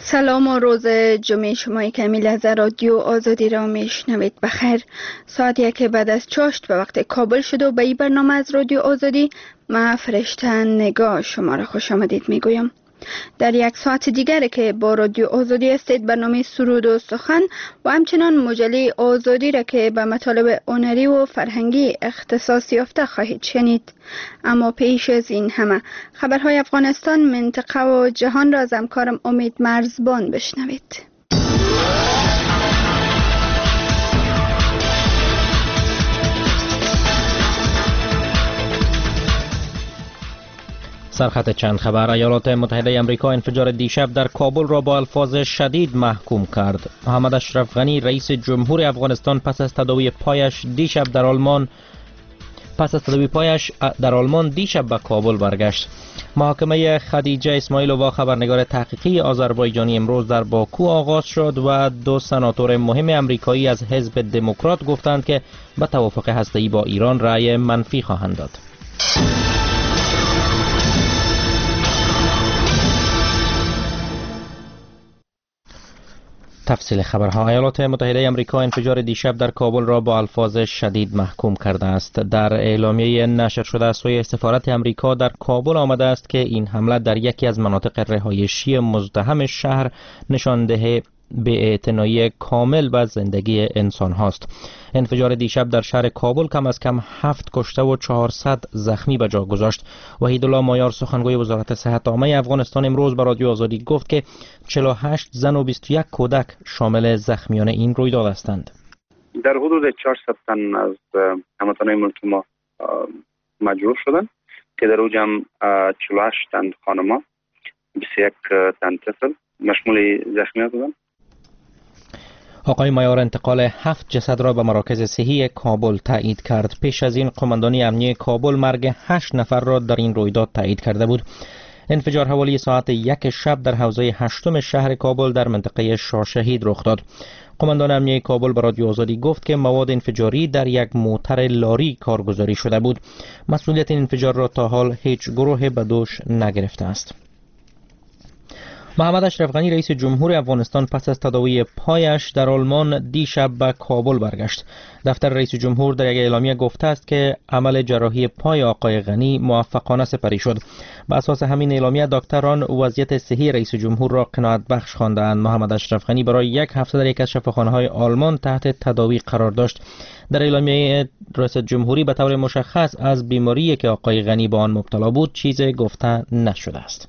سلام و روز جمعه شما کمیل از رادیو آزادی را میشنوید. بخیر. ساعت 1 بعد از چاشت به وقت کابل شد و به این برنامه از رادیو آزادی من فرشته نگاه شما را خوش آمدید میگویم. در یک ساعت دیگر که با رادیو آزادی هستید برنامه سرود و سخن و همچنان مجله آزادی را که به مطالب هنری و فرهنگی اختصاص یافته خواهید شنید. اما پیش از این همه خبرهای افغانستان، منطقه و جهان را از همکارم امید مرزبان بشنوید. سرخط چند خبر. ایالات متحده آمریکا انفجار دیشب در کابل را با الفاظ شدید محکوم کرد. محمد اشرف غنی رئیس جمهور افغانستان پس از تداوی پایش در آلمان دیشب به کابل برگشت. محاکمه خدیجه اسماعیلووا خبرنگار تحقیقی آذربایجانی امروز در باکو آغاز شد و دو سناتور مهم آمریکایی از حزب دموکرات گفتند که به توافق هسته‌ای با ایران رأی منفی خواهند داد. تفصیل خبرها. ایالات متحده آمریکا انفجار دیشب در کابل را با الفاظ شدید محکوم کرده است. در اعلامیه نشر شده از سوی سفارت آمریکا در کابل آمده است که این حمله در یکی از مناطق رهایشی مزدحم شهر نشانده بی‌اعتنایی کامل به زندگی انسان هاست. انفجار دیشب در شهر کابل کم از کم 7 کشته و 400 زخمی به جا گذاشت. وحیدالله مایار سخنگوی وزارت صحت عامه افغانستان امروز به رادیو آزادی گفت که 48 زن و 21 کودک شامل زخمیان این رویداد هستند. در حدود 400 تن از هموطنان ملک ما مجروح شدند که در او جمع 48 تن خانم‌ها، 21 تن طفل مشمول زخمیان بودند. آقای مایار انتقال 7 جسد را به مراکز صحی کابل تایید کرد. پیش از این قماندانی امنیه کابل مرگ 8 نفر را در این رویداد تایید کرده بود. انفجار حوالی ساعت 1 شب در حوزه 8 شهر کابل در منطقه شاهشهید رخ داد. قماندان امنیه کابل به رادیو آزادی گفت که مواد انفجاری در یک موتر لاری کارگزاری شده بود. مسئولیت این انفجار را تا حال هیچ گروه به دوش نگرفته است. محمد اشرف غنی رئیس جمهور افغانستان پس از تداوی پایش در آلمان دیشب به کابل برگشت. دفتر رئیس جمهور در یک اعلامیه گفته است که عمل جراحی پای آقای غنی موفقانه سپری شد. بر اساس همین اعلامیه دکتران وضعیت صحی رئیس جمهور را قناعت بخش خواندند. محمد اشرف غنی برای یک هفته در یک از شفاخانه‌های آلمان تحت تداوی قرار داشت. در اعلامیه رئیس جمهوری به طور مشخص از بیماری که آقای غنی به آن مبتلا بود چیزی گفته نشده است.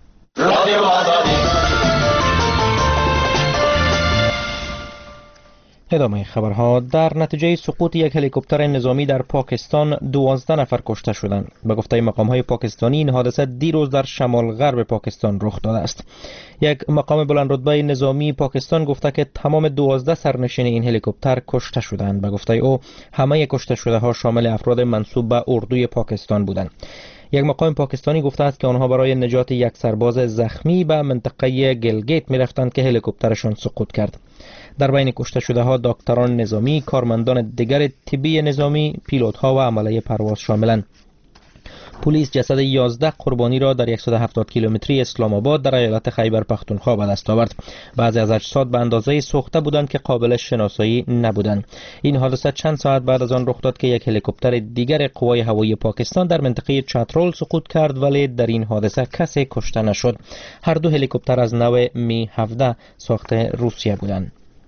ادامه خبرها. در نتیجه سقوط یک هلیکوپتر نظامی در پاکستان 12 نفر کشته شدند. به گفته مقام‌های پاکستانی این حادثه دیروز در شمال غرب پاکستان رخ داده است. یک مقام بلند رتبه نظامی پاکستان گفته که تمام 12 سرنشین این هلیکوپتر کشته شدند. به گفته او همه کشته شده ها شامل افراد منسوب به اردوی پاکستان بودند. یک مقام پاکستانی گفته است که آنها برای نجات یک سرباز زخمی به منطقه گلگیت می رفتند که هلیکوپترشان سقوط کرد. در بین کشته شده ها دکتران نظامی، کارمندان دیگر طبی نظامی، پیلوت ها و عمله پرواز شاملند. پلیس جسد 11 قربانی را در 170 کیلومتری اسلام آباد در ایالت خیبر پختونخوا به دست آورد. بعضی از اجساد به اندازه سوخته بودند که قابل شناسایی نبودند. این حادثه چند ساعت بعد از آن رخ داد که یک هلیکوپتر دیگر قوای هوایی پاکستان در منطقه چترول سقوط کرد ولی در این حادثه کسی کشته نشد. هر دو هلیکوپتر از نوع می 17 ساخت روسیه بودند.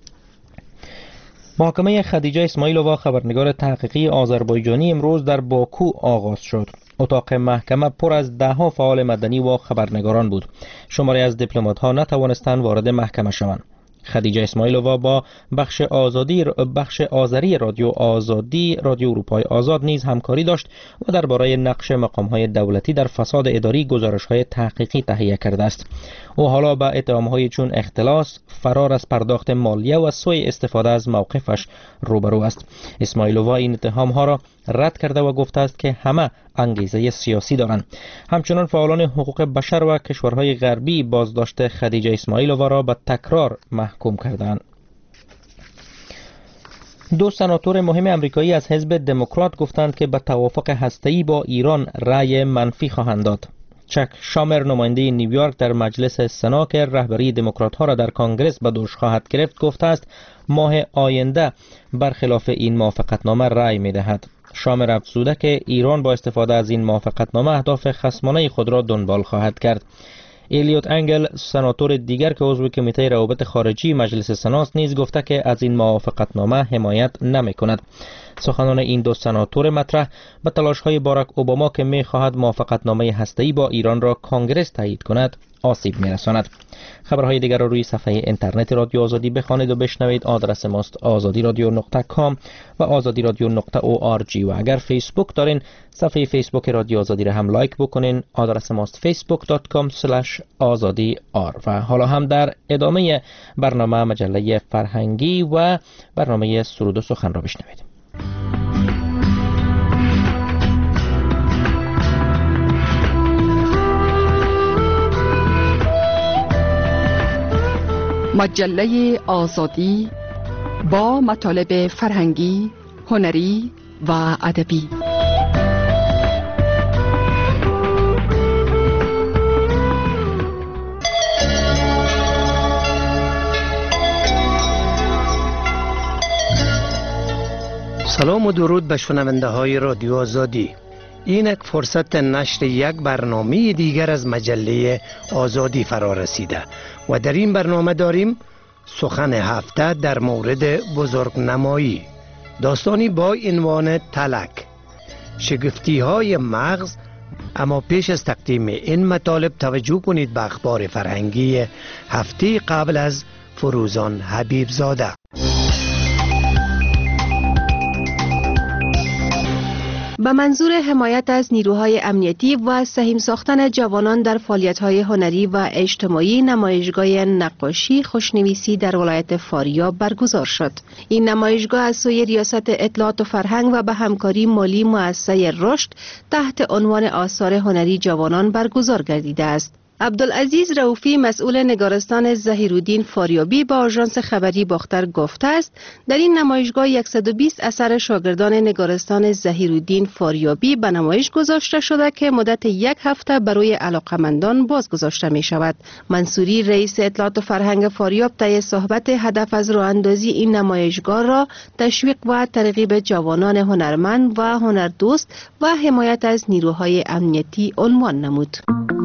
محاکمه خدیجه اسماعیلووا خبرنگار تحقیقی آذربایجانی امروز در باکو آغاز شد. اتاق محکمه پر از ده‌ها فعال مدنی و خبرنگاران بود. شماری از دیپلمات‌ها نتوانستند وارد محکمه شوند. خدیجه اسماعیلووا با بخش آذری رادیو آزادی، رادیو اروپای آزاد نیز همکاری داشت و درباره نقش مقام‌های دولتی در فساد اداری گزارش‌های تحقیقی تهیه کرده است. او حالا با اتهام‌های چون اختلاس، فرار از پرداخت مالیه و سوء استفاده از موقفش روبرو است. اسماعیلووا این اتهام‌ها را رد کرده و گفته است که همه انگیزه سیاسی دارند. همچنان فعالان حقوق بشر و کشورهای غربی بازداشت خدیجه اسماعیلووا را به تکرار محکوم کردند. دو سناتور مهم آمریکایی از حزب دموکرات گفتند که به توافق هسته‌ای با ایران رأی منفی خواهند داد. چک شامر نماینده نیویورک در مجلس سنا که رهبری دموکرات‌ها را در کانگرس به دوش خواهد گرفت گفته است ماه آینده برخلاف این موافقتنامه رأی می‌دهد. شامر افزوده که ایران با استفاده از این موافقتنامه اهداف خصمانه خود را دنبال خواهد کرد. الیوت انگل سناتور دیگر که عضو کمیته روابط خارجی مجلس سناست نیز گفته که از این موافقتنامه حمایت نمی‌کند. سخنان این دو سناتور مطرح به تلاش‌های باراک اوباما که می‌خواهد موافقتنامه هسته‌ای با ایران را کانگرس تایید کند آسیب می‌رساند. خبرهای دیگر را روی صفحه اینترنت رادیو آزادی بخوانید و بشنوید. آدرس ماست azadiradio.com و azadiradio.org و اگر فیسبوک دارین صفحه فیسبوک رادیو آزادی را هم لایک بکنین. آدرس ماست facebook.com/azadi.r. و حالا هم در ادامه برنامه مجله فرهنگی و برنامه سرود و سخن را بشنوید. مجله آزادی با مطالب فرهنگی، هنری و ادبی. سلام و درود به شنونده های رادیو آزادی. این یک فرصت نشر یک برنامه دیگر از مجله آزادی فرا رسیده و در این برنامه داریم سخن هفته در مورد بزرگنمایی، داستانی با عنوان تلک، شگفتی های مغز. اما پیش از تقدیم این مطالب توجه کنید به اخبار فرهنگی هفته قبل از فروزان حبیب زاده. به منظور حمایت از نیروهای امنیتی و سهیم ساختن جوانان در فعالیت‌های هنری و اجتماعی، نمایشگاه نقاشی خوشنویسی در ولایت فاریاب برگزار شد. این نمایشگاه از سوی ریاست اطلاعات و فرهنگ و به همکاری مالی مؤسسه رشد تحت عنوان آثار هنری جوانان برگزار گردیده است. عبدالعزیز رؤوفی مسئول نگارستان ظهیرالدین فاریابی با آژانس خبری باختر گفته است در این نمایشگاه 120 اثر شاگردان نگارستان ظهیرالدین فاریابی به نمایش گذاشته شده که مدت یک هفته برای علاقمندان بازگذاشته می شود. منصوری رئیس اطلاعات و فرهنگ فاریاب طی صحبت هدف از راه اندازی این نمایشگاه را تشویق و ترغیب جوانان هنرمند و هنردوست و حمایت از نیروهای امنیتی عنوان نمود.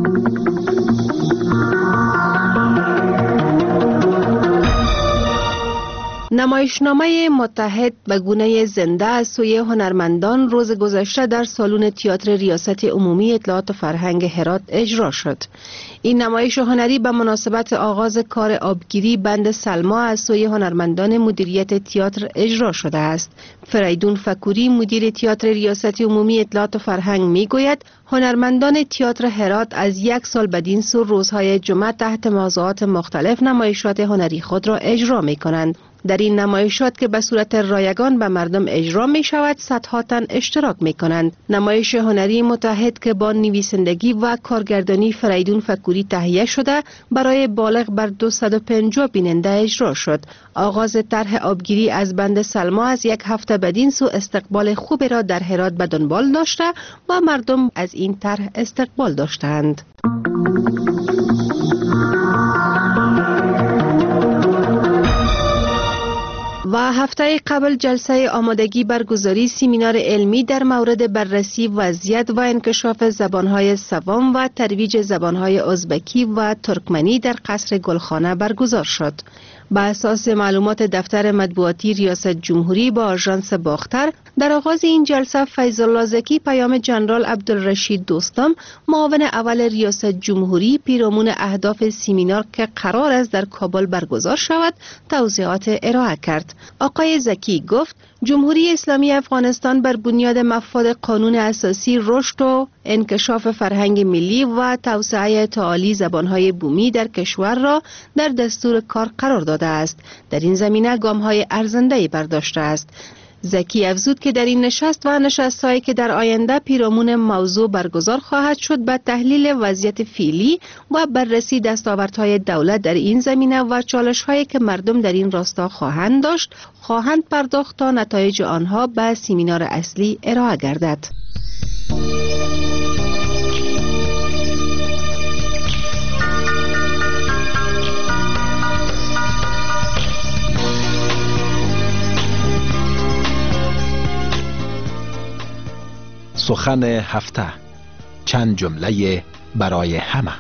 نمایشنامه متحد به گونه زنده از سوی هنرمندان روز گذشته در سالن تئاتر ریاست عمومی اطلاعات و فرهنگ هرات اجرا شد. این نمایش هنری به مناسبت آغاز کار آبگیری بند سلما از سوی هنرمندان مدیریت تئاتر اجرا شده است. فریدون فکوری مدیر تئاتر ریاست عمومی اطلاعات و فرهنگ میگوید هنرمندان تئاتر هرات از یک سال بدین سو روزهای جمعه تحت موضوعات مختلف نمایشات هنری خود را اجرا می کنند. در این نمایشات که به صورت رایگان به مردم اجرا می شود صدها تن اشتراک می کنند. نمایش هنری متحد که با نویسندگی و کارگردانی فریدون فکوری تهیه شده برای بالغ بر 250 بیننده اجرا شد. آغاز طرح آبگیری از بند سلما از یک هفته بدین سو استقبال خوبی را در هرات به دنبال داشته و مردم از این طرح استقبال داشتند. و هفته قبل جلسه آمادگی برگزاری سمینار علمی در مورد بررسی وضعیت و انکشاف زبانهای سوم و ترویج زبانهای ازبکی و ترکمنی در قصر گلخانه برگزار شد. بر اساس معلومات دفتر مطبوعاتی ریاست جمهوری با آژانس باختر، در آغاز این جلسه فیض‌الله زکی پیام جنرال عبدالرشید دوستم معاون اول ریاست جمهوری پیرامون اهداف سمینار که قرار است در کابل برگزار شود توضیحات ارائه کرد. آقای زکی گفت جمهوری اسلامی افغانستان بر بنیاد مفاد قانون اساسی رشد و انکشاف فرهنگ ملی و توسعه تعالی زبانهای بومی در کشور را در دستور کار قرار داده است. در این زمینه گام‌های ارزنده‌ای برداشته است. زکی افزود که در این نشست و نشست‌هایی که در آینده پیرامون موضوع برگزار خواهد شد به تحلیل وضعیت فعلی و بررسی دستاوردهای دولت در این زمینه و چالش‌هایی که مردم در این راستا خواهند داشت خواهند پرداخت تا نتایج آنها به سمینار اصلی ارائه گردد. سخن هفته، چند جمله برای همه.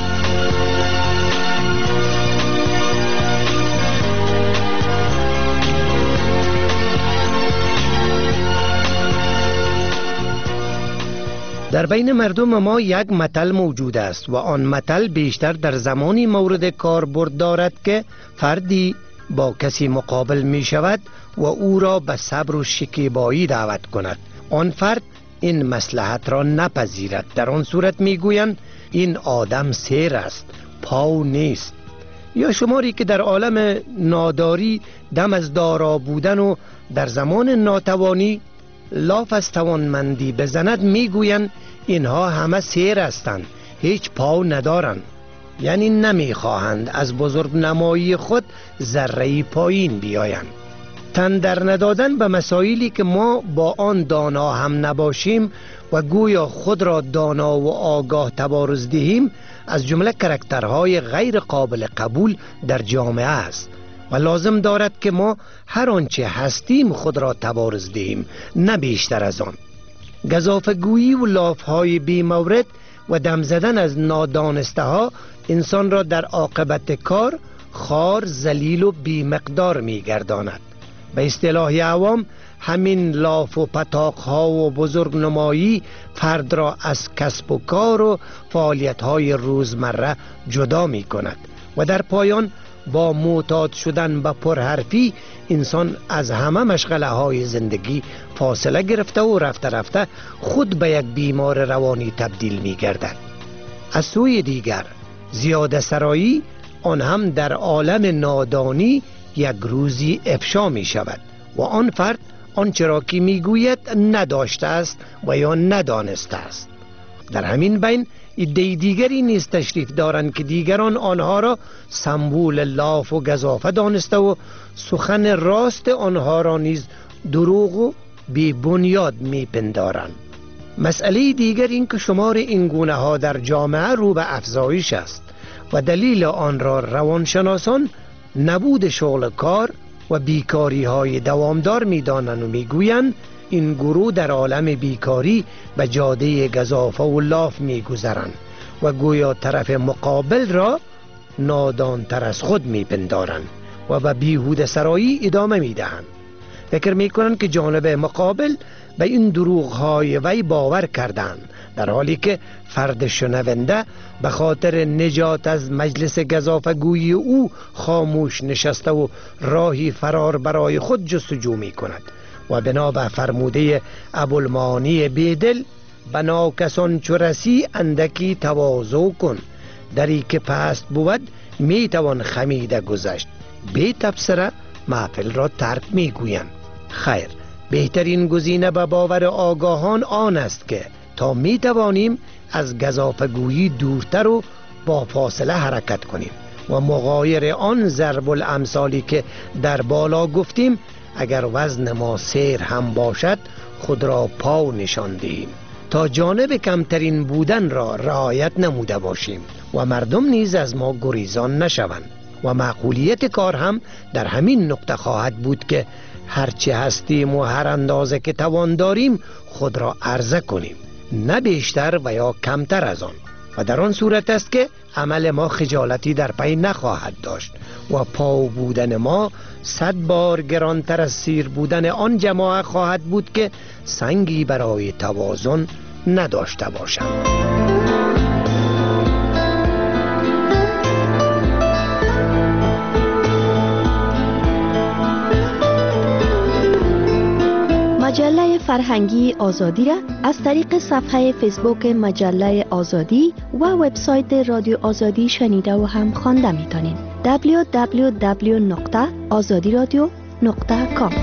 در بین مردم ما یک مثل موجود است و آن مثل بیشتر در زمانی مورد کاربرد دارد که فردی با کسی مقابل می شود و او را به صبر و شکیبایی دعوت کند. آن فرد این مصلحت را نپذیرد. در آن صورت می گویند این آدم سیر است، پاو نیست. یا شماری که در عالم ناداری دم از دارا بودن و در زمان ناتوانی لاف از توانمندی بزند می گویند اینها همه سیر هستند، هیچ پاو ندارند. یعنی نمی خواهند از بزرگ نمایی خود ذره‌ای پایین بیایند. تن در ندادن به مسائلی که ما با آن دانا هم نباشیم و گویا خود را دانا و آگاه تبارز دهیم از جمله کرکترهای غیر قابل قبول در جامعه است و لازم دارد که ما هر آنچه هستیم خود را تبارز دهیم، نه بیشتر از آن. گزافه‌گویی و لافهای بی مورد و دم زدن از نادانسته ها انسان را در عاقبت کار خار، ذلیل و بی مقدار می گرداند. به اصطلاح عوام همین لاف و پتاق ها و بزرگ نمایی فرد را از کسب و کار و فعالیت های روزمره جدا می کند و در پایان با معتاد شدن به پرحرفی انسان از همه مشغله های زندگی فاصله گرفته و رفته رفته خود به یک بیمار روانی تبدیل می گردد. از سوی دیگر زیاده سرایی آن هم در عالم نادانی یک روزی افشا می شود و آن فرد آنچه را که می گوید نداشته است و یا ندانسته است. در همین بین عده دیگری نیز تشریف دارند که دیگران آنها را سمبول لاف و گزافه دانسته و سخن راست آنها را نیز دروغ و بی بنیاد می پندارند. مسئله دیگر این که شمار این گونه ها در جامعه رو به افزایش است و دلیل آن را روانشناسان نبود شغل کار و بیکاری های دوامدار می دانند و می گویند این گروه در عالم بیکاری به جاده گزافه و لاف می گذرند و گویا طرف مقابل را نادانتر از خود می پندارند و به بیهوده سرایی ادامه می دهند. فکر می کنند که جانب مقابل به این دروغ های وی باور کردند، در حالی که فرد شنونده به خاطر نجات از مجلس گزافه گویی او خاموش نشسته و راهی فرار برای خود جستجو می کند و بنا به فرموده ابوالمعانی بیدل بنا کسان چو رسی اندکی تواضع کن، دری که پست بود می توان خمیده گذشت، بی تبصره محفل را ترک می گویند. خیر، بهترین گزینه به باور آگاهان آن است که تا می توانیم از گزافه‌گویی دورتر و با فاصله حرکت کنیم و مغایر آن ضرب الامثالی که در بالا گفتیم اگر وزن ما سیر هم باشد خود را پاو نشان دهیم تا جانب کمترین بودن را رعایت نموده باشیم و مردم نیز از ما گریزان نشوند و معقولیت کار هم در همین نقطه خواهد بود که هرچی هستیم و هر اندازه که توان داریم خود را عرضه کنیم، نه بیشتر و یا کمتر از آن، و در آن صورت است که عمل ما خجالتی در پی نخواهد داشت و پاو بودن ما 100 بار گرانتر از سیر بودن آن جماعه خواهد بود که سنگی برای توازن نداشته باشند. مجله فرهنگی آزادی را از طریق صفحه فیسبوک مجله آزادی و وبسایت رادیو آزادی شنیده و هم خوانده می‌تونید. www.azadiradio.com.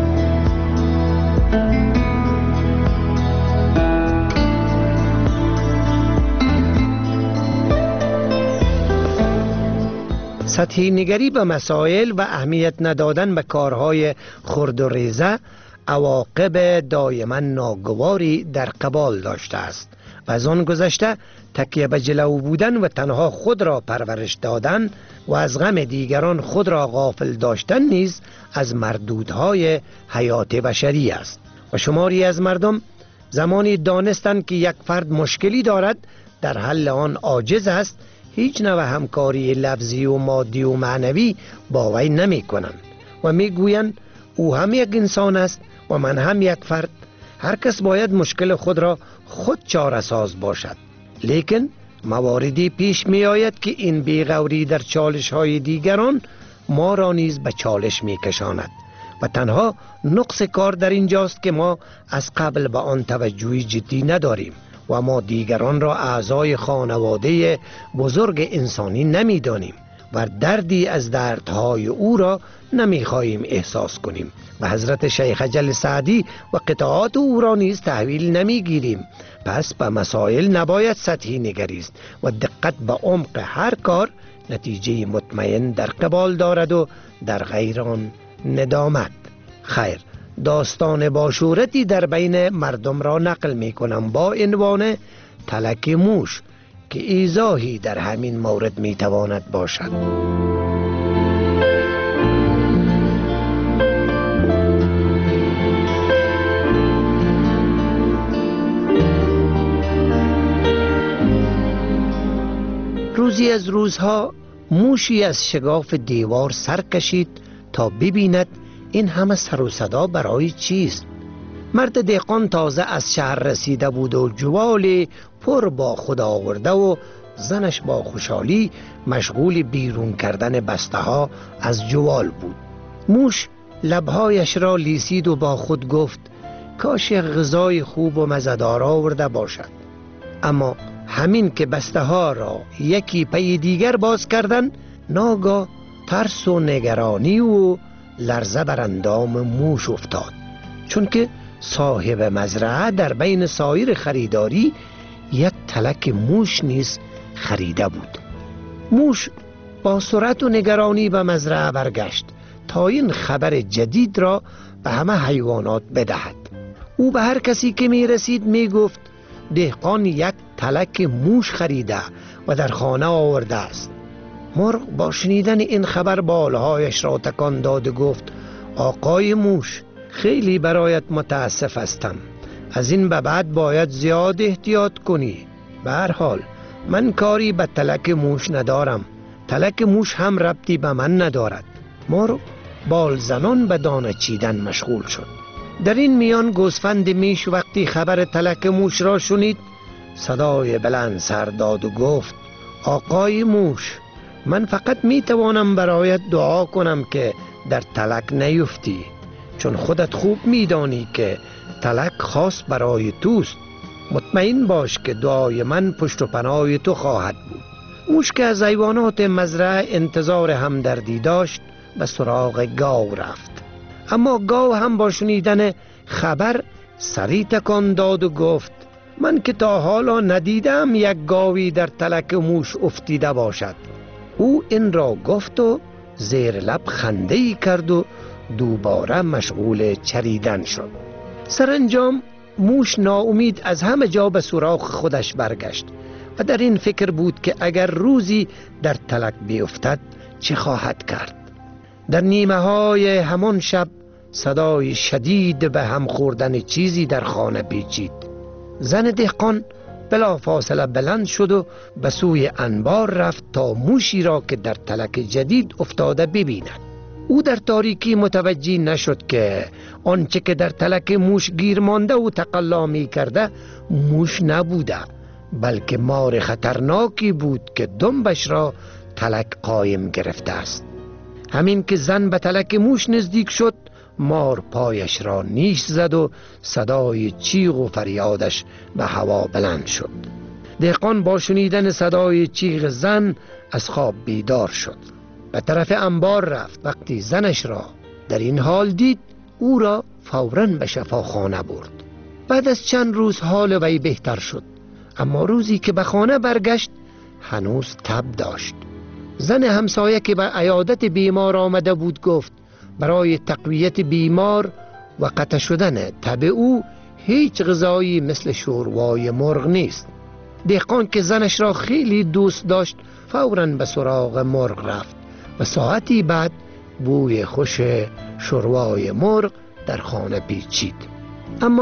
سطحی نگری به مسائل و اهمیت ندادن به کارهای خرد و ریزه عواقب دائما ناگواری در قبال داشته است و از آن گذشته تکیه به جلو بودن و تنها خود را پرورش دادن و از غم دیگران خود را غافل داشتن نیز از مردودهای حیات بشری است و شماری از مردم زمانی دانستند که یک فرد مشکلی دارد در حل آن عاجز است، هیچ نوع همکاری لفظی و مادی و معنوی با وی نمی کنند و می گویند او هم یک انسان است و من هم یک فرد. هر کس باید مشکل خود را خود چاره ساز باشد. لیکن مواردی پیش می آید که این بیغوری در چالش های دیگران ما را نیز به چالش می کشاند و تنها نقص کار در اینجاست که ما از قبل به آن توجهی جدی نداریم و ما دیگران را اعضای خانواده بزرگ انسانی نمی دانیم و دردی از دردهای او را نمی خواهیم احساس کنیم و حضرت شیخ اجل سعدی و قطعات او را نیز تحویل نمی گیریم. پس به مسائل نباید سطحی نگریست و دقت به عمق هر کار نتیجه مطمئن در قبال دارد و در غیر آن ندامت. خیر، داستان باشورتی در بین مردم را نقل می کنم با عنوان تلک موش که ایضاحی در همین مورد می تواند باشد. روزی از روزها موشی از شگاف دیوار سر کشید تا ببیند این همه سر و صدا برای چیست. مرد دهقان تازه از شهر رسیده بود و جوال پر با خود آورده و زنش با خوشحالی مشغول بیرون کردن بسته ها از جوال بود. موش لبهایش را لیسید و با خود گفت کاش غذای خوب و مزه‌دار آورده باشد. اما همین که بسته ها را یکی پی دیگر باز کردن، ناگاه ترس و نگرانی و لرزه بر اندام موش افتاد، چون که صاحب مزرعه در بین سایر خریداری یک تلک موش نیز خریده بود. موش با سرعت و نگرانی به مزرعه برگشت تا این خبر جدید را به همه حیوانات بدهد. او به هر کسی که می رسید می گفت دهقان یک تلک موش خریده و در خانه آورده است. مرغ با شنیدن این خبر بالهایش را تکان داد و گفت آقای موش، خیلی برایت متاسف هستم. از این به بعد باید زیاد احتیاط کنی. به هر حال من کاری به تلک موش ندارم. تلک موش هم ربطی به من ندارد. مرغ بال زنان به دانه چیدن مشغول شد. در این میان گوسفند میش وقتی خبر تلک موش را شنید صدای بلند سر داد و گفت آقای موش، من فقط می توانم برایت دعا کنم که در تلک نیفتی، چون خودت خوب می دانی که تلک خاص برای توست. مطمئن باش که دعای من پشت و پناه تو خواهد بود. موش که از حیوانات مزرعه انتظار همدردی داشت به سراغ گاو رفت، اما گاو هم با شنیدن خبر سری تکان داد و گفت من که تا حالا ندیدم یک گاوی در تلک موش افتیده باشد. او این را گفت و زیر لب خنده‌ای کرد و دوباره مشغول چریدن شد. سرانجام موش ناامید از همه جا به سراغ خودش برگشت و در این فکر بود که اگر روزی در تلک بیفتد چه خواهد کرد. در نیمه های همان شب صدای شدید به هم خوردن چیزی در خانه پیچید. زن دهقان بلا فاصله بلند شد و به سوی انبار رفت تا موشی را که در تلک جدید افتاده ببیند. او در تاریکی متوجه نشد که آنچه که در تلک موش گیر مانده و تقلا می کرده موش نبوده، بلکه مار خطرناکی بود که دنبش را تلک قایم گرفته است. همین که زن به تلک موش نزدیک شد، مار پایش را نیش زد و صدای چیغ و فریادش به هوا بلند شد. دهقان با شنیدن صدای چیغ زن از خواب بیدار شد. به طرف انبار رفت. وقتی زنش را در این حال دید، او را فوراً به شفاخانه برد. بعد از چند روز حال وی بهتر شد، اما روزی که به خانه برگشت هنوز تب داشت. زن همسایه که به عیادت بیمار آمده بود گفت برای تقویت بیمار و قطع شدن تب او هیچ غذایی مثل شوروای مرغ نیست. دهقان که زنش را خیلی دوست داشت فوراً به سراغ مرغ رفت و ساعتی بعد بوی خوش شوروای مرغ در خانه پیچید. اما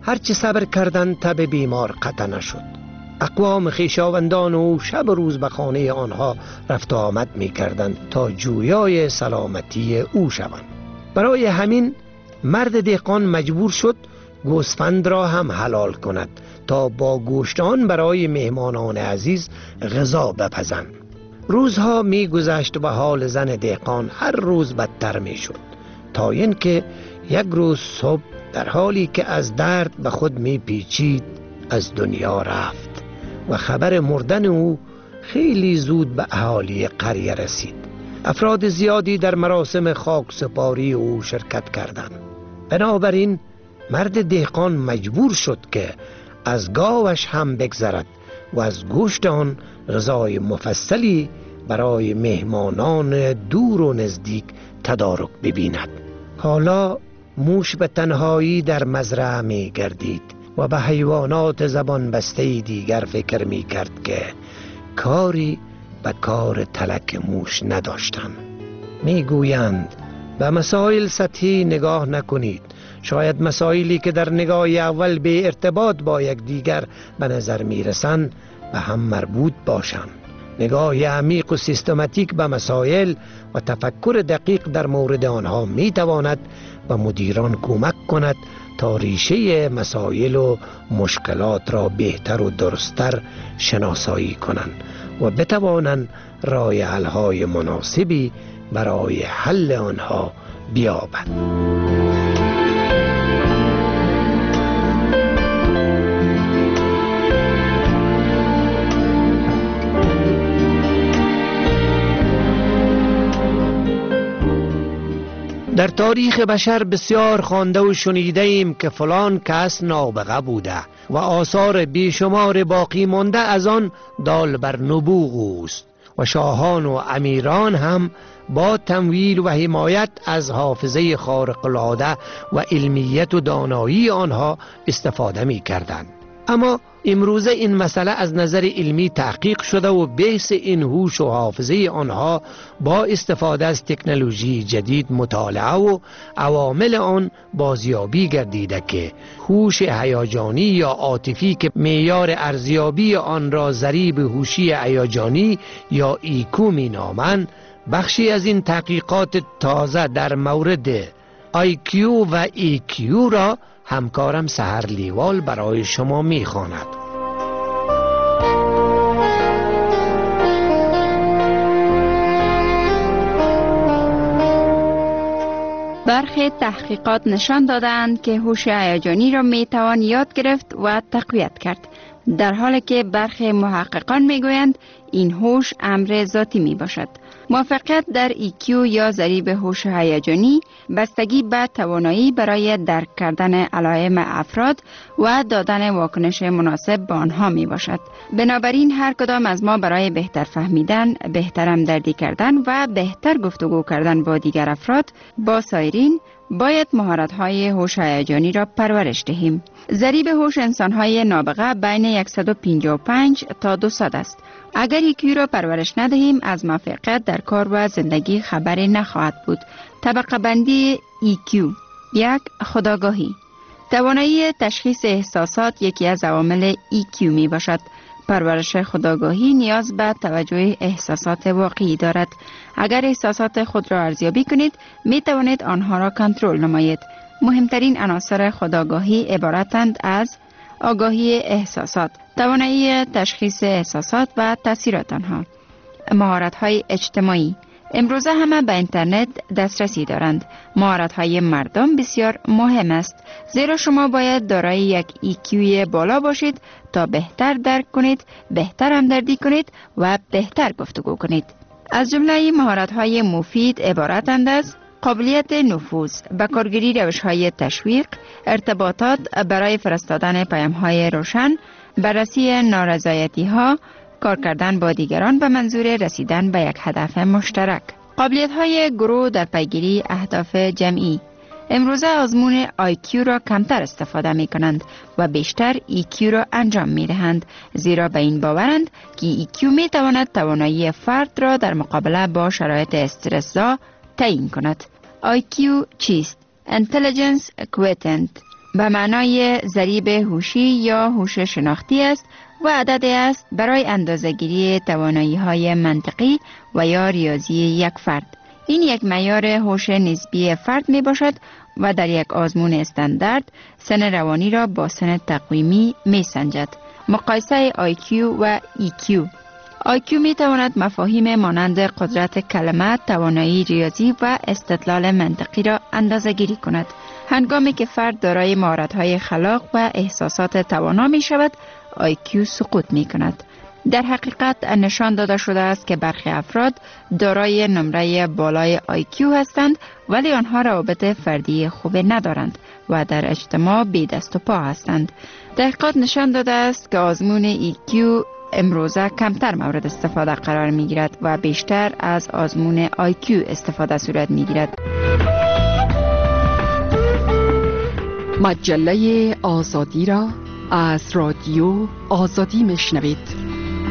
هرچه صبر کردند تب بیمار قطع نشد. اقوام خویشاوندان او شب و روز به خانه آنها رفت و آمد می کردند تا جویای سلامتی او شوند. برای همین مرد دهقان مجبور شد گوسفند را هم حلال کند تا با گوشت آن برای مهمانان عزیز غذا بپزند. روزها می گذشت و حال زن دهقان هر روز بدتر می شد تا اینکه یک روز صبح در حالی که از درد به خود می پیچید از دنیا رفت و خبر مردن او خیلی زود به اهالی قریه رسید. افراد زیادی در مراسم خاکسپاری او شرکت کردند. بنابراین مرد دهقان مجبور شد که از گاوش هم بگذرد و از گوشت آن غذای مفصلی برای مهمانان دور و نزدیک تدارک ببیند. حالا موش به تنهایی در مزرعه می گردید و به حیوانات زبان بسته دیگر فکر می کرد که کاری به کار تلک موش نداشتند. می گویند به مسائل سطحی نگاه نکنید. شاید مسائلی که در نگاه اول به ارتباط با یک دیگر به نظر می رسند به هم مربوط باشند. نگاه عمیق و سیستماتیک به مسائل و تفکر دقیق در مورد آنها می تواند به مدیران کمک کند تا ریشه مسائل و مشکلات را بهتر و درستر شناسایی کنند و بتوانند راه حل‌های مناسبی برای حل آنها بیابند. در تاریخ بشر بسیار خوانده و شنیده ایم که فلان کس نابغه بوده و آثار بیشمار باقی مانده از آن دال بر نبوغ اوست و شاهان و امیران هم با تمویل و حمایت از حافظه خارق العاده و علمیت و دانایی آنها استفاده می کردند. اما امروزه این مسئله از نظر علمی تحقیق شده و بحث این هوش و حافظه آنها با استفاده از تکنولوژی جدید مطالعه و عوامل آن بازیابی گردیده که هوش هیجانی یا عاطفی که معیار ارزیابی آن را ضریب هوشی هیجانی یا ایکو می نامند، بخشی از این تحقیقات تازه در مورد IQ و EQ را همکارم سحر لیوال برای شما میخواند. برخی تحقیقات نشان دادند که هوش هیجانی را میتوان یاد گرفت و تقویت کرد، در حالی که برخی محققان میگویند این هوش امر ذاتی می باشد. موفقیت در EQ یا ضریب هوش هیجانی بستگی به توانایی برای درک کردن علائم افراد و دادن واکنش مناسب به آنها می باشد. بنابراین هر کدام از ما برای بهتر فهمیدن، بهتر همدردی کردن و بهتر گفتگو کردن با دیگر افراد، با سایرین، باید مهارت‌های هوش هیجانی را پرورش دهیم. ضریب هوش انسان‌های نابغه بین 155 تا 200 است. اگر EQ را پرورش ندهیم از موفقیت در کار و زندگی خبری نخواهد بود. طبقه بندی EQ. 1. خودآگاهی. توانایی تشخیص احساسات یکی از عوامل EQ می باشد. پرورش خودآگاهی نیاز به توجه احساسات واقعی دارد. اگر احساسات خود را ارزیابی کنید، می توانید آنها را کنترل نمایید. مهمترین عناصر خودآگاهی عبارتند از آگاهی احساسات، توانایی تشخیص احساسات و تاثیرات آنها. مهارت‌های اجتماعی. امروزه همه به اینترنت دسترسی دارند. مهارت‌های مردم بسیار مهم است، زیرا شما باید دارای یک EQ بالا باشید تا بهتر درک کنید، بهتر همدردی کنید و بهتر گفتگو کنید. از جمله مهارت‌های مفید عبارتند از قابلیت نفوذ، به کارگیری روش‌های تشویق، ارتباطات برای فرستادن پیام‌های روشن، بررسی نارضایتی‌ها، کار کردن با دیگران به منظور رسیدن به یک هدف مشترک. قابلیت‌های گروه در پیگیری اهداف جمعی. امروزه آزمون IQ را کمتر استفاده می کنند و بیشتر EQ را انجام می دهند، زیرا به این باورند که EQ می تواند توانایی فرد را در مقابله با شرایط استرس‌زا تعیین کند. IQ چیست؟ Intelligence Quotient به معنای ضریب هوشی یا هوش شناختی است و عددی است برای اندازه‌گیری توانایی‌های منطقی و یا ریاضی یک فرد. این یک معیار هوش نسبی فرد می باشد و در یک آزمون استاندارد سن روانی را با سن تقویمی می سنجد. مقایسه IQ و EQ. IQ می تواند مفاهیم مانند قدرت کلمه، توانایی ریاضی و استدلال منطقی را اندازه گیری کند. هنگامی که فرد دارای مهارت‌های خلاق و احساسات توانا می شود، IQ سقوط می کند. در حقیقت نشان داده شده است که برخی افراد دارای نمره بالای IQ هستند ولی آنها روابط فردی خوب ندارند و در اجتماع بی دست و پا هستند. تحقیقات نشان داده است که آزمون EQ امروزه کمتر مورد استفاده قرار می گیرد و بیشتر از آزمون IQ استفاده صورت می گیرد. مجله آزادی را از رادیو آزادی می شنوید.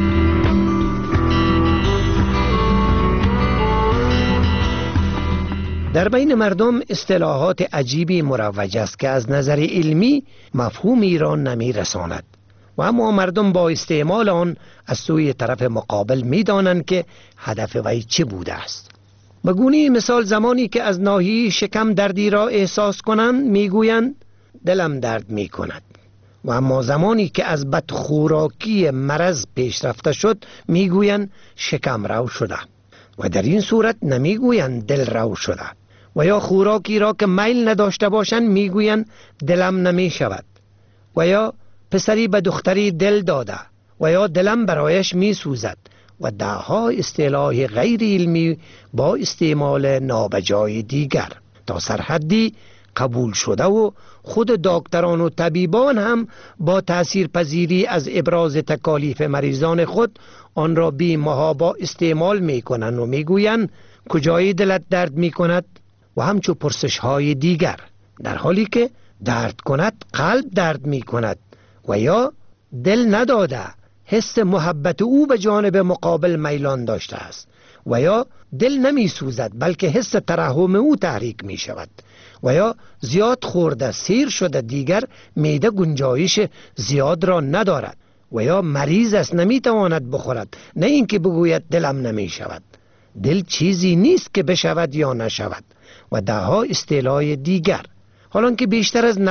در بین مردم اصطلاحات عجیبی مروج است که از نظر علمی مفهومی را نمی رساند و اما مردم با استعمال آن از سوی طرف مقابل می دانند که هدف وی چه بوده است. به گونه مثال زمانی که از ناحیه شکم دردی را احساس کنند می گویند دلم درد می کند و اما زمانی که از بدخوراکی مرض پیش رفته شد می گویند شکم رو شده و در این صورت نمی گویند دل رو شده. و یا خوراکی را که میل نداشته باشند میگویند دلم نمی شود و یا پسری به دختری دل داده و یا دلم برایش می سوزد و دهها اصطلاح غیر علمی با استعمال نابجای دیگر تا سرحدی قبول شده و خود دکتران و طبیبان هم با تأثیر پذیری از ابراز تکالیف مریضان خود آن را بی محابا استعمال می کنند و می گویند کجای دلت درد می کند و همچو پرسش های دیگر، در حالی که درد کند قلب درد می کند و یا دل نداده حس محبت او به جانب مقابل میلان داشته است و یا دل نمی سوزد بلکه حس ترحم او تحریک می شود و یا زیاد خورده سیر شده دیگر معده گنجایش زیاد را ندارد و یا مریض است نمی تواند بخورد نه اینکه بگوید دلم نمی شود. دل چیزی نیست که بشود یا نشود و دهها اصطلاح دیگر. حالان که بیشتر از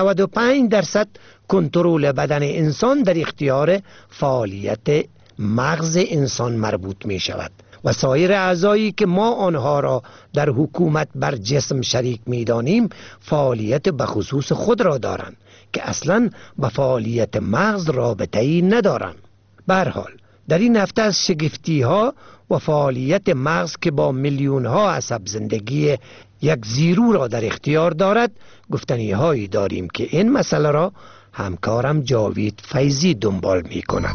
95% کنترل بدن انسان در اختیار فعالیت مغز انسان مربوط می شود و سایر اعضایی که ما آنها را در حکومت بر جسم شریک می دانیم فعالیت بخصوص خود را دارند که اصلا به فعالیت مغز رابطه‌ای ندارند. به هر حال در این هفته از شگفتی ها و فعالیت مغز که با میلیون ها عصب زندگی یک زیرو را در اختیار دارد گفتنی هایی داریم که این مسئله را همکارم جاوید فیضی دنبال می کند.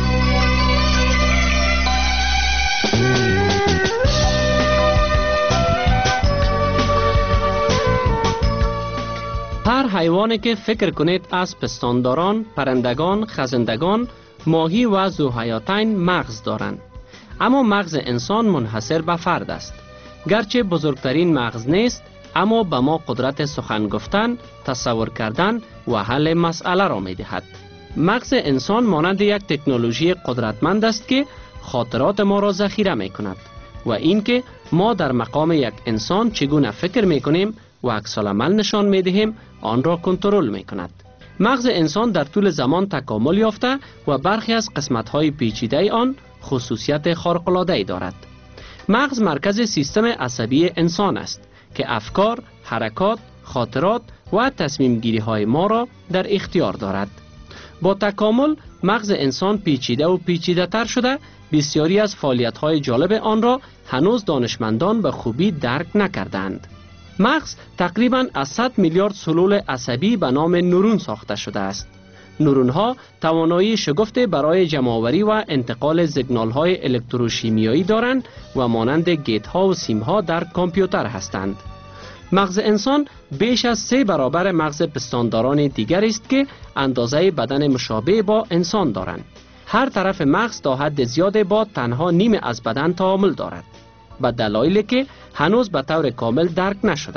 هر حیوانی که فکر کنید از پستانداران، پرندگان، خزندگان، ماهی و ذوحیاتین مغز دارند. اما مغز انسان منحصر به فرد است. گرچه بزرگترین مغز نیست، اما به ما قدرت سخن گفتن، تصور کردن و حل مسئله را می دهد. مغز انسان مانند یک تکنولوژی قدرتمند است که خاطرات ما را ذخیره می کند و اینکه ما در مقام یک انسان چگونه فکر می کنیم و عکس‌العمل نشان می دهیم آن را کنترل می کند. مغز انسان در طول زمان تکامل یافته و برخی از قسمت‌های پیچیده آن خصوصیت خارق‌العاده‌ای دارد. مغز مرکز سیستم عصبی انسان است که افکار، حرکات، خاطرات و تصمیم گیری های ما را در اختیار دارد. با تکامل مغز انسان پیچیده و پیچیده تر شده، بسیاری از فعالیت های جالب آن را هنوز دانشمندان به خوبی درک نکردند. مغز تقریباً از 100 میلیارد سلول عصبی به نام نورون ساخته شده است. نورون ها توانایی شگفت برای جمع‌آوری و انتقال سیگنال های الکتروشیمیایی دارند و مانند گیت ها و سیم ها در کامپیوتر هستند. مغز انسان بیش از 3 برابر مغز پستانداران دیگر است که اندازه بدن مشابه با انسان دارند. هر طرف مغز تا حد زیاد با تنها نیم از بدن تعامل دارد، به دلایلی که هنوز به طور کامل درک نشده.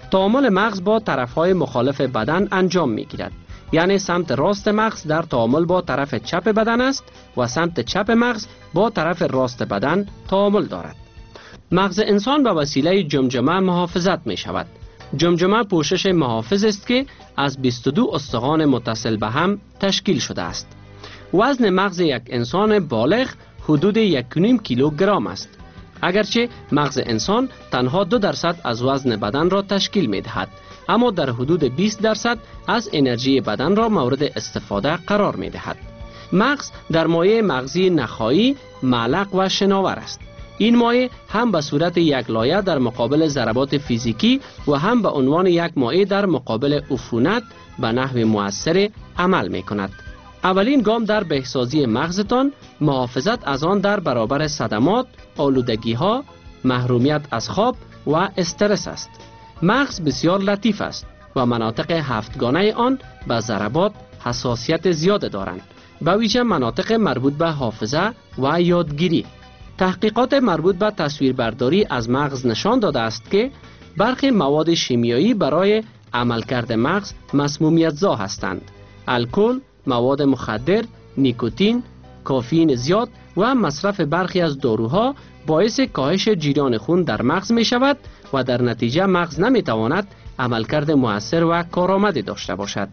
تعامل مغز با طرفهای مخالف بدن انجام می گیرد. یعنی سمت راست مغز در تعامل با طرف چپ بدن است و سمت چپ مغز با طرف راست بدن تعامل دارد. مغز انسان به وسیله جمجمه محافظت می شود. جمجمه پوشش محافظ است که از 22 استخوان متصل به هم تشکیل شده است. وزن مغز یک انسان بالغ حدود 1.5 کیلوگرم است. اگرچه مغز انسان تنها 2% از وزن بدن را تشکیل می دهد، اما در حدود 20% از انرژی بدن را مورد استفاده قرار می دهد. مغز در مایع مغزی نخایی، معلق و شناور است. این مایع هم به صورت یک لایه در مقابل ضربات فیزیکی و هم به عنوان یک مایع در مقابل عفونت به نحو مؤثر عمل می کند. اولین گام در بهسازی مغزتان محافظت از آن در برابر صدمات، آلودگی ها، محرومیت از خواب و استرس است. مغز بسیار لطیف است و مناطق هفتگانه آن به ضربات حساسیت زیاد دارند، به ویژه مناطق مربوط به حافظه و یادگیری. تحقیقات مربوط به تصویربرداری از مغز نشان داده است که برخی مواد شیمیایی برای عملکرد مغز مسمومیت‌زا هستند. الکل، مواد مخدر، نیکوتین، کافئین زیاد و مصرف برخی از داروها باعث کاهش جریان خون در مغز می شود و در نتیجه مغز نمی تواند عملکرد مؤثر و کارآمدی داشته باشد.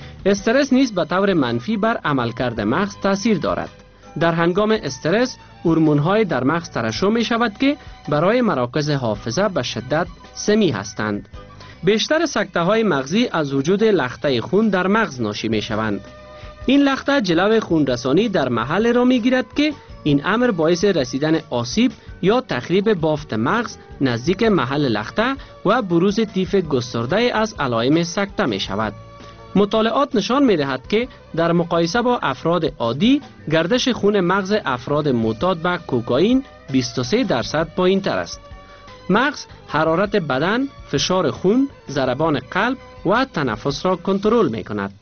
استرس نیز به طور منفی بر عملکرد مغز تاثیر دارد. در هنگام استرس هورمون‌های در مغز ترشح می شود که برای مراکز حافظه به شدت سمی هستند. بیشتر سکته‌های مغزی از وجود لخته خون در مغز ناشی می شوند. این لخته جلو خونرسانی در محل را می گیرد که این امر باعث رسیدن آسیب یا تخریب بافت مغز نزدیک محل لخته و بروز طیف گسترده از علائم سکته می شود. مطالعات نشان می دهد که در مقایسه با افراد عادی گردش خون مغز افراد معتاد به کوکائین 23% پایین تر است. مغز حرارت بدن، فشار خون، ضربان قلب و تنفس را کنترل می کند.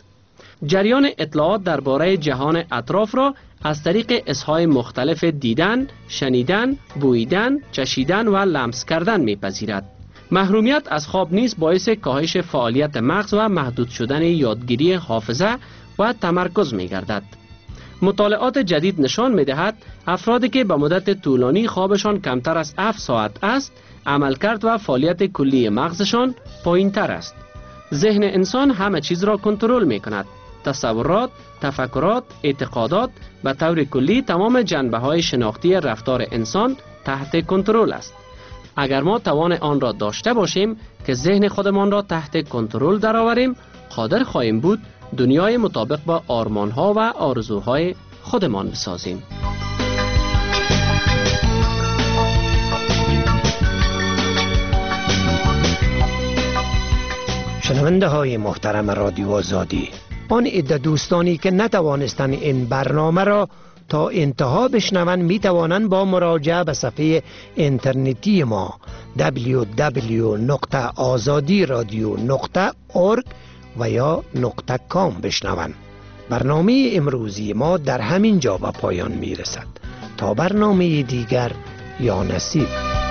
جریان اطلاعات درباره جهان اطراف را از طریق حسهای مختلف دیدن، شنیدن، بوییدن، چشیدن و لمس کردن می‌پذیرد. محرومیت از خواب نیز باعث کاهش فعالیت مغز و محدود شدن یادگیری حافظه و تمرکز می‌گردد. مطالعات جدید نشان می‌دهد افرادی که به مدت طولانی خوابشان کمتر از 7 ساعت است، عملکرد و فعالیت کلی مغزشان پایین‌تر است. ذهن انسان همه چیز را کنترل می‌کند. تصورات، تفکرات، اعتقادات و طور کلی تمام جنبه‌های شناختی رفتار انسان تحت کنترل است. اگر ما توان آن را داشته باشیم که ذهن خودمان را تحت کنترل درآوریم، قادر خواهیم بود دنیای مطابق با آرمان‌ها و آرزوهای خودمان بسازیم. شنونده های محترم رادیو آزادی، آن عده دوستانی که نتوانستند این برنامه را تا انتها بشنوند می توانند با مراجعه به صفحه اینترنتی ما www.azadiradio.org و یا .com بشنوند. برنامه امروزی ما در همین جا به پایان می رسد. تا برنامه دیگر، یا نصیب.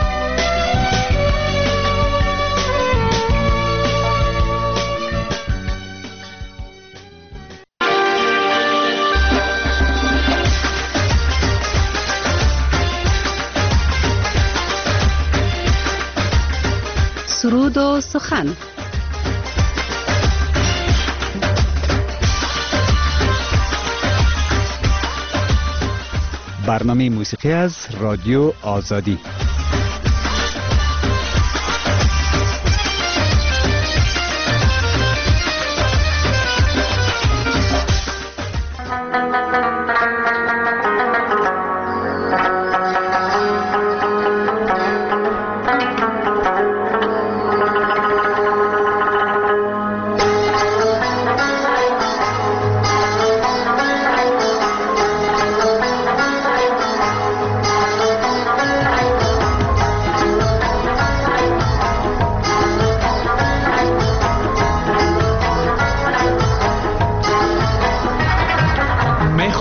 سرود و سخن. برنامه موسیقی از رادیو آزادی.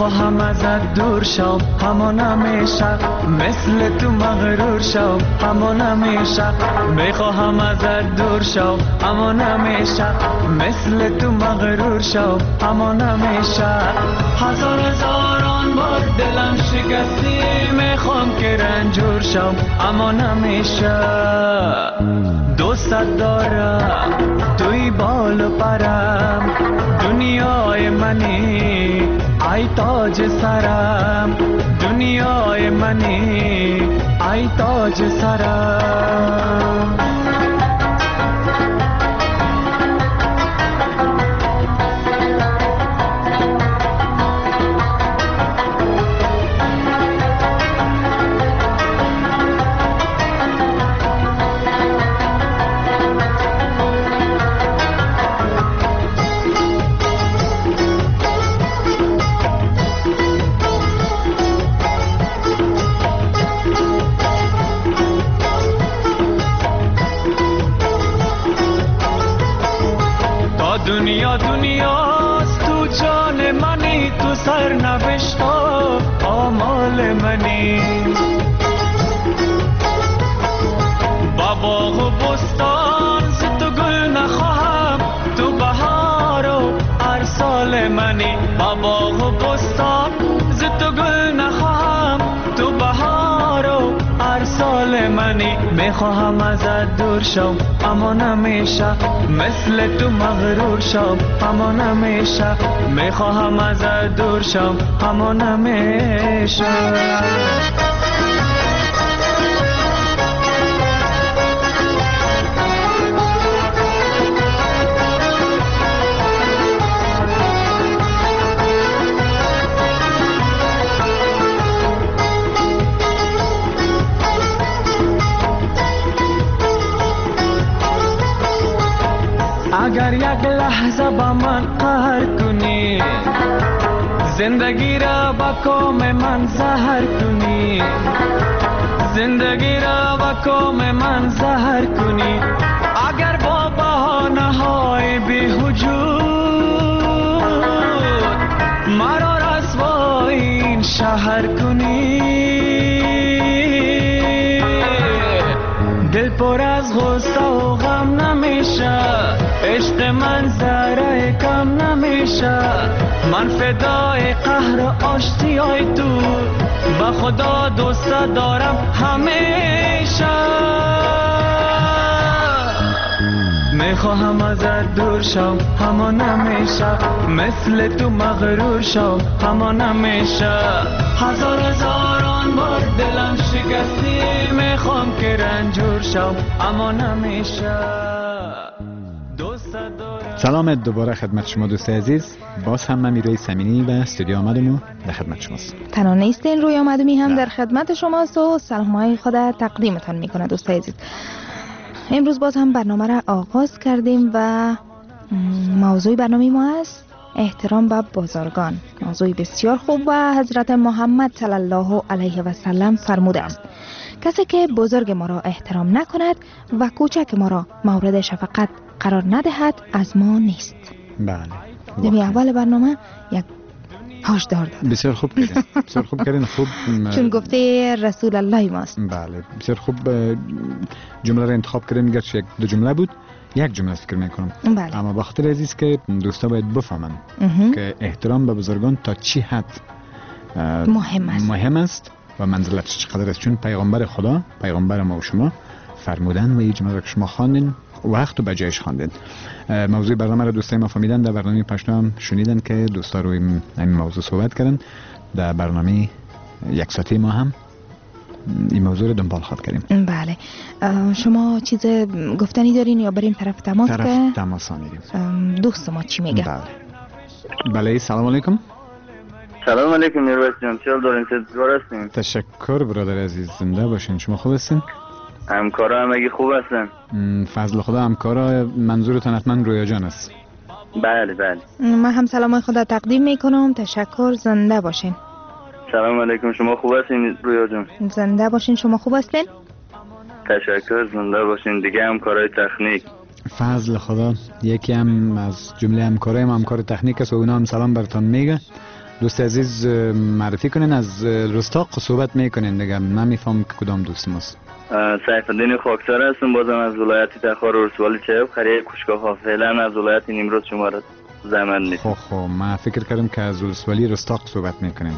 میخواهم ازت دور شم همان همیشه، مثل تو مغرور شم همان همیشه. میخواهم ازت دور شم همان همیشه، مثل تو مغرور شم همان همیشه. هزاران بار دلم شکستی، میخوام که رنجور شم اما نمیشه. دوست دارم توی بال و پرم، دنیای منی ای تاج سرم، دنیای منی ای تاج سرم. دنیاست تو جان منی، تو سرنوشت آمال منی. با باغ و بستان ز تو گل نخواهم، تو بهار و هر سال منی. با باغ و بستان ز تو گل نخواهم، تو بهار و هر سال منی. میخواهم ازت دور شم اما نمیشه، مثل تو مغرور شم اما نمیشه. میخواهم ازت دور شم اما نمیشه. اگر یک لحظه با من قهر کنی، زندگی را با کام من زهر کنی، زندگی را با کام من زهر کنی. اگر با بهانه های بی‌وجود مرا رسوای این شهر کنی، دل پر از غصه و غم نمیشه، عشق من ذره کم نمیشه. من فدای قهر و آشتیای تو، با خدا دوست دارم همیشه. میخواهم ازت دور شم اما نمیشه، مثل تو مغرور شم اما نمیشه. هزاران بار دلم شکستی، میخوام که رنجور شم اما نمیشه. سلام دوباره خدمت شما دوست عزیز. باز هم من میروی سمینی و استودیو آمدم و در خدمت شماست. تنها نیستین، روی آمدمی هم در خدمت شماست و سلامهای خود تقدیمتان میکنه دوست عزیز. امروز باز هم برنامه را آغاز کردیم و موضوع برنامه ما است احترام به بزرگان. موضوع بسیار خوب و حضرت محمد صلی الله علیه و سلم فرموده است کسی که بزرگ ما را احترام نکند و کوچک ما را مورد شفقت قرار ندهد از ما نیست. بله. دمی اول برنامه یک هشدار داد. بسیار خوب کردین. بسیار خوب کردین. خوب چون گفته رسول الله ماست. بله. بسیار خوب جمله را انتخاب کردین. گرچه یک دو جمله بود، یک جمله فکر میکنم. بله. اما بخاطر عزیز که دوستا باید بفهمن که احترام به بزرگان تا چی حد مهم است و منزلتش چقدر است. چون پیغمبر خدا، پیغمبر ما و شما فرمودن و این جمله را که شما خواندین وقت و بجایش خواندین. موضوع برنامه را دوستای ما فهمیدن. در برنامه پشتو هم شنیدن که دوستا روی این موضوع صحبت کردن. در برنامه یک ساعته ما هم این موضوع رو دنبال خواهد کردیم. بله. شما چیز گفتنی دارین یا بریم طرف تماس؟ طرف تماس ها میریم. دوست ما چی میگه؟ بله. سلام علیکم. سلام علیکم میرویس جان، چه دارین؟ چطور هستین؟ تشکر برادر عزیز، زنده باشین. شما خوب هستین؟ همکارا همگی خوب هستن؟ فضل خدا. همکارا منظورتان حتما رویا جان است؟ بله بله. من هم سلام خدا تقدیم میکنم. تشکر. زنده باشین. سلام علیکم. شما خوب هستین رویا جان؟ زنده باشین. شما خوب هستین؟ تشکر. زنده باشین. دیگه همکارای تکنیک؟ فضل خدا. یکی هم از جمله همکارای ما همکار تکنیک است و اونا هم سلام براتون میگه دوست عزیز معرفی کنین، از رستاق صحبت میکنین دیگه، نمیفهم که کدام دوست ماست. سیف الدین خاکسار هستم، بازم از ولایت تخار ولسوالی چهب، قریه کوشگاه ها. فعلا از ولایت نیمروز شما را زحمت نیست. خب من فکر کردم که از ولسوالی رستاق صحبت میکنین.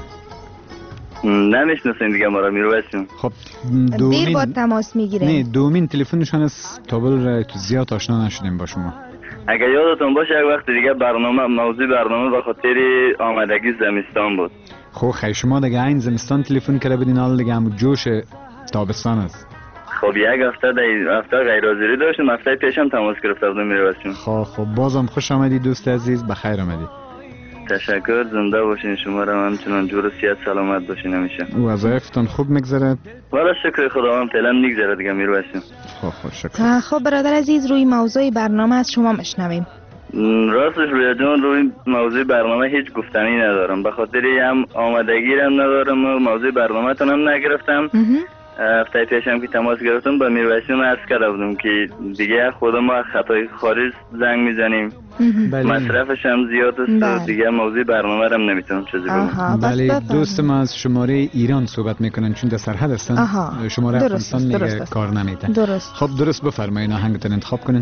نمیشناسین دیگه ما را میرویسیم. خب دیر با تماس میگیریم. نه دومین تلفنشان است، تابل زیاد آشنا نشدیم با شما. اگر یادتون باشه یک وقت دیگه موضوع برنامه به خاطر آمدگی زمستان بود. خب خیلی شما دیگه این زمستان تلفن کرده بودین، حالا دیگه هم جوش تابستان است. خب یک هفته غیر حاضری داشتیم، هفته پیشم تماس گرفته بودم میرویسیم. خب بازم خوش آمدید دوست عزیز، بخیر آمدید. تشکر، زنده باشین، شما را همچنان جور و صحت سلامت باشین همیشه. وظایفتون خوب میگذره؟ والا شکر خداوند فعلا میگذره دیگه میرویسیم. خب شکر. خب برادر عزیز، روی موضوع برنامه از شما مشنویم. راستش رویا جان، روی موضوع برنامه هیچ گفتنی ندارم، به خاطر هم آمدگی هم ندارم و موضوع برنامه تونم نگرفتم. هفته پیشم که تماس گرفتم با میرویسیم عرض کرده بودم که دیگه خودم ما خطای خارج زنگ میزنیم، مصرفش هم زیاد است و دیگه موضوع برنامه رو هم نمیتونم چیزی بگم. بله دوست ما از شماره ایران صحبت میکنن چون در سرحد هستن. شماره افغانستان میگه کار نمیته. درست. خب درست بفرمایید، آهنگتون انتخاب کنین.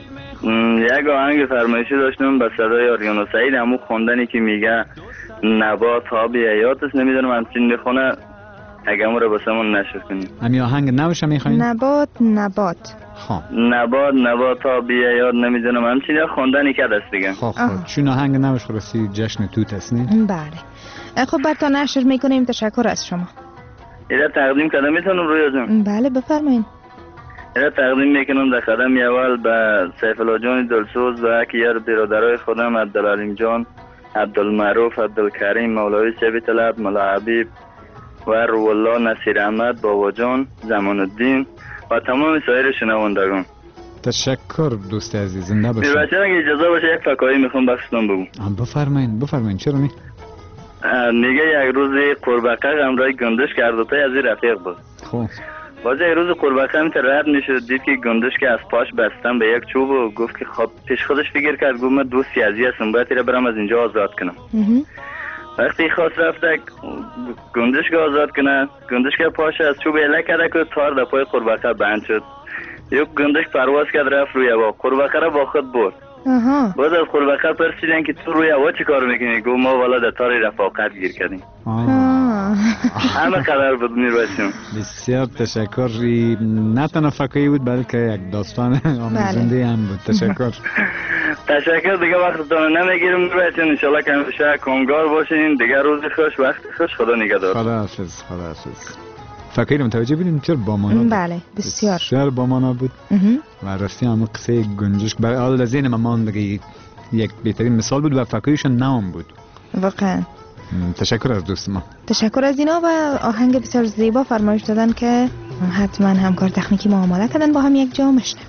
یک آهنگ فرمایشی داشتم به صدای آریانا سعید، همون خوندنی که میگه نبات آب حیات است، نمیدونم همچین میخونه، اگه همون رو بسمون نشر کنیم. همی آهنگ نوش میخواین؟ نبات خب نبات آب حیات، نمیدونم همچین خوندنی که دست دیگه. خب چون آهنگ نوش خلاصی جشن توت است نه؟ بله. خب براتون نشر میکنیم، تشکر از شما. ایره تقدیم کردم میتونم رویا جان؟ بله بفرمایید. ایره تقدیم میکنم در قدم اول به سیف الله جان دلسوز و یکی از برادرای خودم، عبدالعلیم جان، عبدالمعروف، عبدالکریم، مولوی شبی طلب، ملا حبیب و روالله، نصیر احمد، بابا جان، زمان الدین و تمام سایر شنوندگان. تشکر دوست عزیز، زنده باشید. بچه‌ها اگه اجازه باشه یک فکایی میخوام بخشتم بگم. بفرمایید چرا نی؟ میگه یک روز قرباقه همراه گندش کرد و از رفیق بود. خب باز یک روز قرباقه هم رد میشد، دید که گندش که از پاش بستن به یک چوب و گفت که خب پیش خودش فکر کرد، گفت من دوستی ازی هستم، باید ایره برم از اینجا آزاد کنم. وقتی خواست رفته گندش که آزاد کنه، گندش که پاش از چوب اله کرده که تار در پای قرباقه بند شد. یک گندش پرواز کرد رفت روی هوا، قرباقه را با خود برد. باز از قرباقه پرسیدن که تو روی هوا چی کار میکنی؟ گفت ما والا در تار رفاقت گیر کردیم. همه قدر بود میرویسیم. بسیار تشکر، نه تنها فکایی بود بلکه یک داستان آموزنده هم بود. تشکر. تشکر دیگه، وقتتون نمیگیرم میرویسیم، انشالله که همیشه کامگار باشین. دیگه روز خوش، وقت خوش، خدا نگهدار. خداحافظ. فکر متوجه بودیم چرا با مانا بود؟ بله بسیار با مانا بود و راستی هم قصه گنجشک برای حال از ذهن من دیگه یک بهترین مثال بود و فکرشون نام بود واقعا. تشکر از دوست ما. تشکر از اینا و آهنگ بسیار زیبا فرمایش دادن که حتما همکار تکنیکی ما آماده کردن، با هم یک جا مشنویم.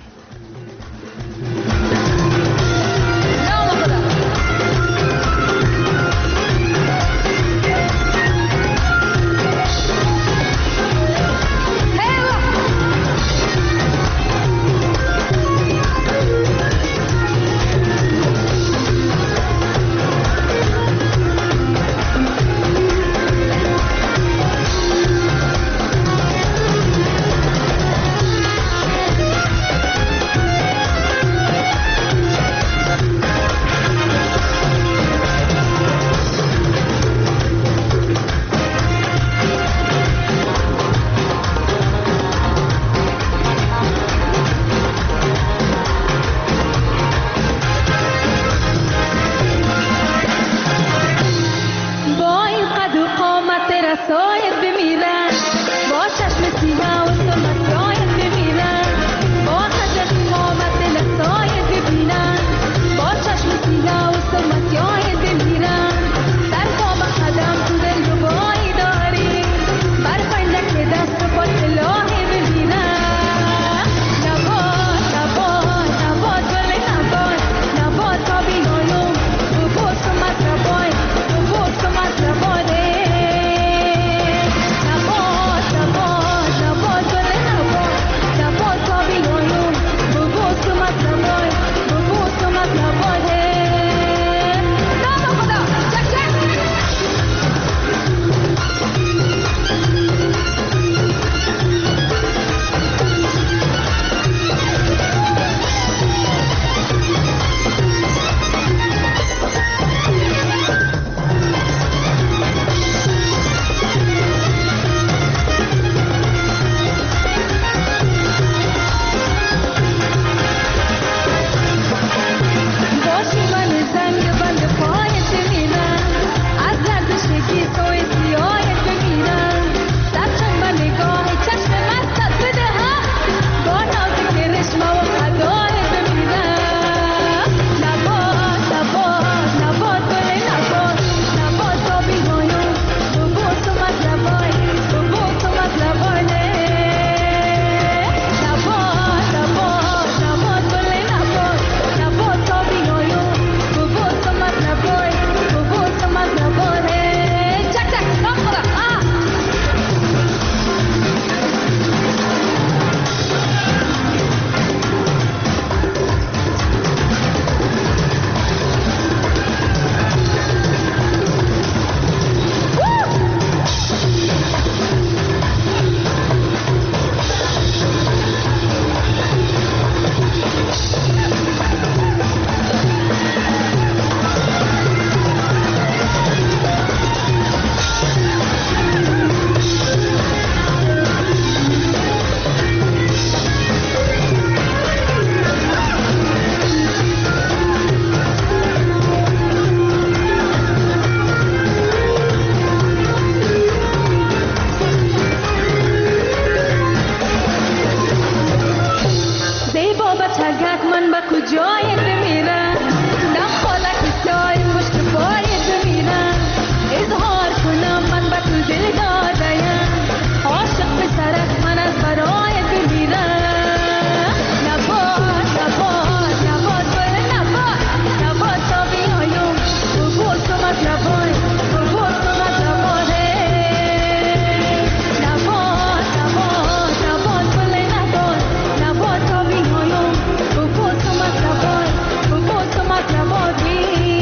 چگک من به کجای بمیرم نه خالک سای مشک پای بمیرم اظهار کنم من به تو دل دادیم عاشق پسرک من از برای بمیرم نباد نباد نباد گل نباد نباد تا بیایم ببوسم از لبای ببوسم از لبای نباد نباد نباد گل نباد نباد تا بیایم ببوسم از لبای ببوسم از لبای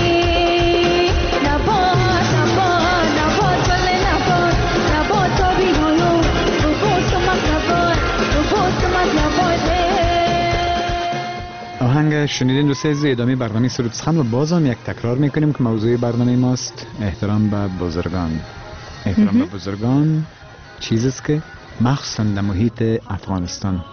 نباد نباد نباد گل نباد نباد تا بیایم ببوسم از لبای ببوسم از لبای آهنگ شنیدین دوستای عزیز. ادامه برنامه سرود سخن و بازم یک تکرار میکنیم که موضوع برنامه ماست احترام به بزرگان. احترام به بزرگان چیزی است که مخصوصا در محیط افغانستان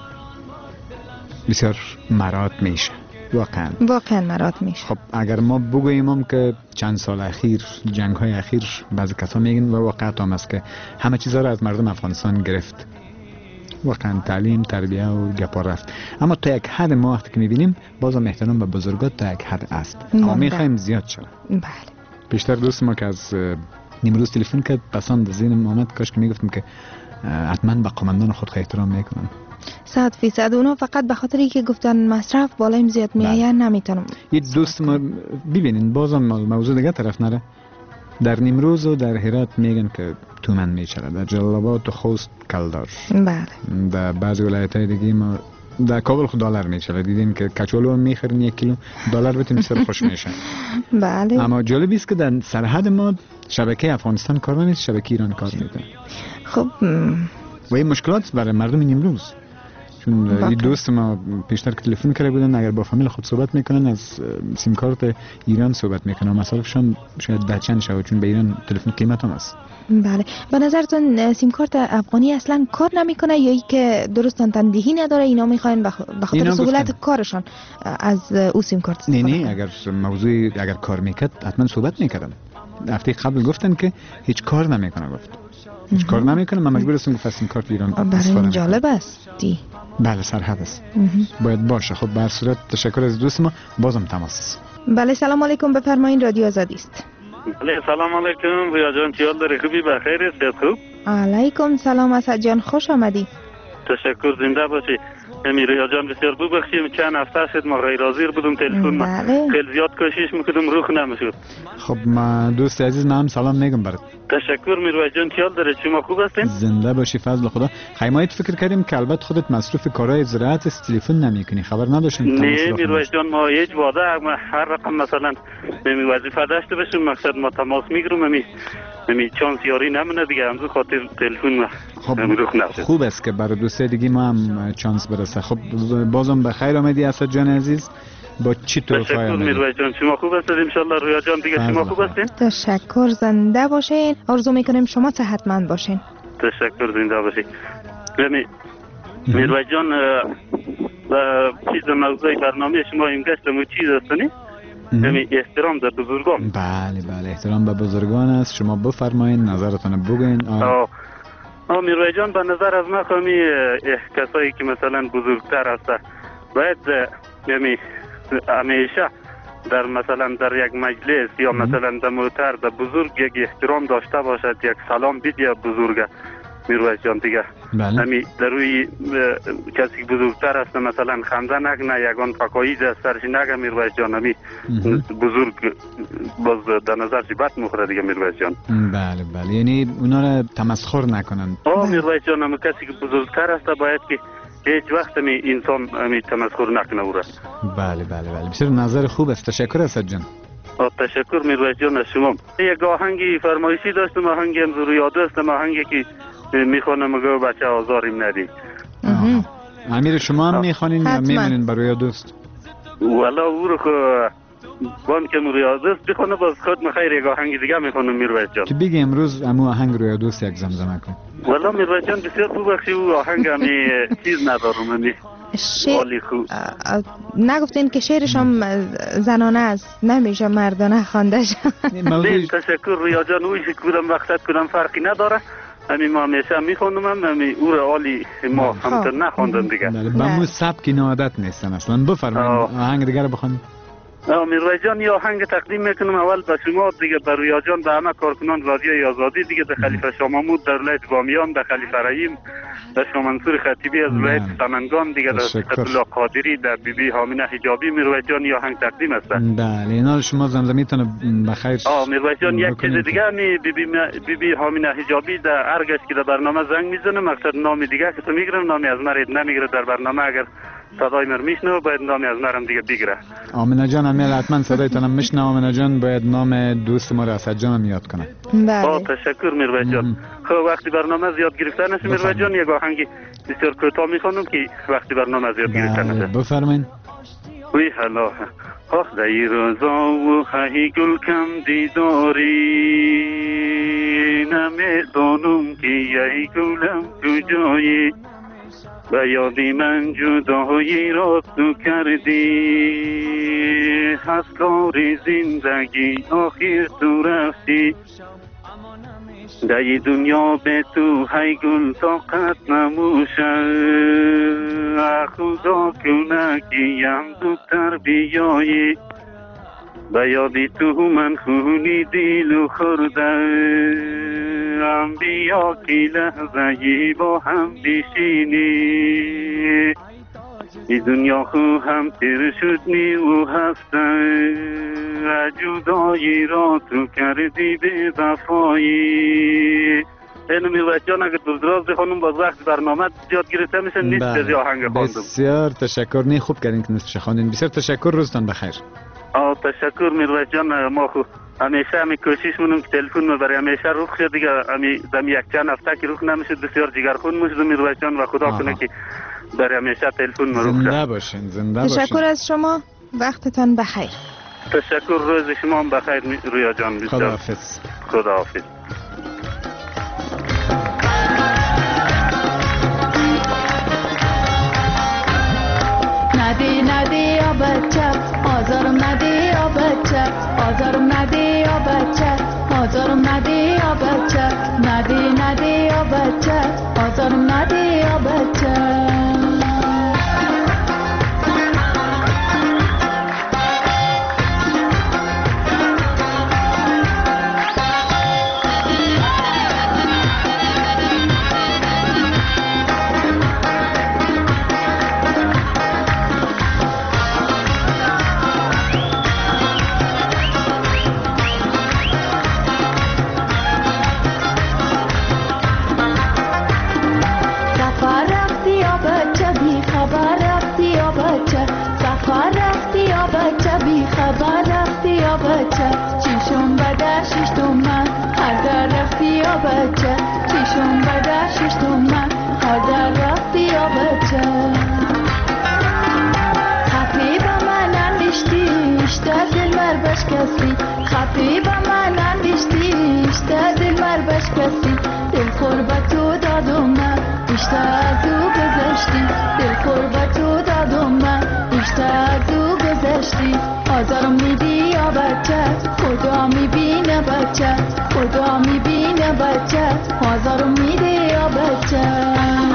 بسیار مراد میشه. واقعا مراد میشه. خب اگر ما بگوییم که چند سال اخیر جنگ های اخیر بعضی کسا میگن و واقعیت هم است که همه چیزها را از مردم افغانستان گرفت، واقعا تعلیم تربیه و گپا رفت، اما تا یک حد ما وقتی که میبینیم بازم احترام به بزرگان تا یک حد است. ما میخوایم زیاد شد. بله. بیشتر دوست ما که از نیمروز تلفن کرد پسند از ذهنم آمد کاش که میگفتم که حتما به قماندان خود احترام میکنن. 100% اونا فقط به خاطری که گفتن مصرف بالایم زیاد میآید نمیتونم. یه دوست ما ببینین بازم موضوع دیگه طرف نره. در نیمروز و در هرات میگن که تومن میچره، در جلال آباد و خوست کلدار. بله. در بعضی ولایت‌های دیگه ما در کابل خود دلار میچره. دیدین که کچولو میخرین 1 کیلو دلار بتیم سر خوش میشه. بله. اما جالب است که در سرحد ما شبکه افغانستان کار نیست، شبکه ایران کار میکنه. خب و این مشکلات برای مردم نیمروز. چون یه دوست ما پیشتر که تلفن کرده بودن اگر با فامیل خود صحبت میکنن از سیم کارت ایران صحبت میکنن، مصارفشون شاید ده چند شود چون به ایران تلفن قیمت هم است. بله. به نظرتون سیم کارت افغانی اصلا کار نمیکنه یا ای که درست تنظیمی نداره اینا میخواین به خاطر سهولت کارشان از او سیم کارت استفاده نه اگر کار میکرد حتما صحبت میکردن. هفته قبل گفتن که هیچ کار نمیکنه، گفت هیچ کار نمیکنه، من مجبور هستم که سیم کارت ایران استفاده کنم. جالب است. بله سرحد است. باید باشه. خب به هر صورت تشکر از دوست ما، بازم تماس است. بله سلام علیکم، بفرمایید رادیو آزادی است. بله سلام علیکم ریا جان، چیال داری؟ خوبی؟ بخیر است؟ خوب؟ علیکم سلام اسد جان، خوش آمدی. تشکر، زنده باشی. ریا جان بسیار ببخشیم چند هفته شد ما غیر حاضر بودم، تلفن ما خیلی زیاد کوشش میکردم روح نمیشد. خب ما دوست عزیز من هم سلام میگم برات. تشکر میروی جان، چیال داره؟ شما خوب هستین؟ زنده باشی فضل خدا. خیمایت فکر کردیم که البته خودت مصروف کارهای زراعت است تلفن نمیکنی، خبر نداشتیم. نه میروی جان، ما هیچ واده هر رقم مثلا می وظیفه داشته باشیم مقصد ما تماس میگیرم، می چانس یاری نمونه دیگه، همون خاطر تلفن ما خب خوب است که برای دوستای دیگه ما هم چانس برسه. خب بازم بخیر آمدی اسد جان عزیز. با چی توفیق آمدی؟ میروی جان شما خوب هستید ان شاء الله؟ رویا جان دیگه شما خوب هستین؟ تشکر، زنده باشین. آرزو میکنیم شما صحتمند باشین. تشکر، زنده باشین. میروی جان چیز موضوع برنامه شما این گشتم چیز هستنی؟ احترام در بزرگان. بله احترام به بزرگان است. شما بفرمایید نظرتون بگوین. میروی جان به نظر از من خواهمی کسایی که مثلا بزرگتر هست باید همیشه در مثلا در یک مجلس یا مثلا در موتر در بزرگ یک احترام داشته باشد، یک سلام بدید بزرگ میروی جان دیگه. همی در روی کسی که بزرگتر است مثلا خنده نکنه، یگان فکایی از سرش نگه میروی جان، همی بزرگ باز در نظر چی بد میخوره دیگه میروی جان. بله یعنی اونا را تمسخر نکنن. میروی جان هم کسی که بزرگتر است باید که هیچ وقت انسان تمسخر نکنه او را. بله بسیار نظر خوب است. تشکر اسد جان. تشکر میروی جان از شما. یک آهنگی فرمایشی داشتم، آهنگی هم ضرور یاد است، آهنگی که میخوانم مگه بچه آزاریم ندی. امیر شما هم میخوانین یا میمونین برای دوست؟ والا او رو بان که روی دوست بخونه باز خود مخیر یک آهنگ دیگه میخوانم میروی جان. که بگی امروز امو آهنگ روی دوست یک زمزمه کن. والا میروی جان بسیار خوب بخشی او آهنگ همی چیز ندارم نگفتین که شعرش هم زنانه است، نمیشه مردانه خوانده شد. تشکر ریا جان، اویش کدام مقصد کدام فرقی نداره. همین ما همیشه میخوندم، همین او را عالی ما همتر نخوندن دیگه. به مو سبک این عادت نیستن اصلا. بفرمایید آهنگ دیگر بخونید. میرویس جان یا آهنگ تقدیم میکنم اول به شما دیگه، به رویا جان، به همه کارکنان رادیوی آزادی دیگه، به خلیفه شاه محمود در ولایت بامیان، به خلیفه رحیم، به شاه منصور خطیبی از ولایت سمنگان دیگه، در الله قادری، در بی بی هامینه حجابی، میرویس جان یا آهنگ تقدیم است. بله اینا شما زمزمیتون بخیر. میرویس جان یک چیز دیگه می بی بی هامینه حجابی در ارگش که در برنامه زنگ میزنه، مقصد نام دیگه که تو میگیرم، نامی از مرید نمیگیره در برنامه، اگر صدای من میشنوه باید نامی از مرم دیگه بگیره. آمینه جان امیل حتما صدایتونم میشنوه. آمینه جان باید نام دوست ما را اسد جان یاد کنه. بله تشکر میرویس جان. خب وقتی برنامه زیاد گرفته نشه میرویس جان یک آهنگی بسیار کوتاه میخونم که وقتی برنامه زیاد گرفته نشه. بفرمایید. وی حالا آخ دای روزا و خواهی گل کم دیداری، نمیدانم که یای گلم کجایی، به یادی من جدایی را تو کردی، حسکار زندگی آخر تو رفتی، در دنیا به تو های گل طاقت نموشه، خدا کنه که یم زودتر بیایی، به یادی تو من خونی دیلو خوردم، بیا که لحظه با هم بشینی، این دنیا خو هم تیر شد نی و هسته، جدایی را تو کردی به وفایی. اینو میرویس جان اگر دلدراز بخونم باز وقت برنامه زیاد گرفته میشه، نیست از آهنگ خواندم. بسیار تشکر، نی خوب کردین که نصفش خواندین. بسیار تشکر، روزتان بخیر. تشکر میرویس جان. ما خو همیشه همی کوشش مونم که تلفن برای همیشه روخ شد دیگه، همی یک چند هفته که روخ نمیشد، بسیار جگرخون میشد میرویس جان و خدا کنه که برای همیشه تلفن روخ شد. زنده باشین، زنده باشین. تشکر از شما، وقتتان بخیر. تشکر، روز شما هم بخیر رویا جان. خداحافظ. خداحافظ. نده نده یا بچه آزارم نده یا بچه، آزارم نده یا بچه، آزارم نده یا بچه، نده نده یا بچه، آزارم نده یا بچه. بچه چیشون بدشش تو من حاضر رفتی یا بچه، خفی با من اندیشتیش در دل مر بشکستی، خفی با من اندیشتیش در دل مر بشکستی، دل قربت تو دادم من بیشتر از او گذشتی، دل قربت تو دادم من بیشتر از او گذشتی. آزارم میدی یا بچه خدا میبینه بچه، خدا میبینه بچه، آزارم میده یا بچه.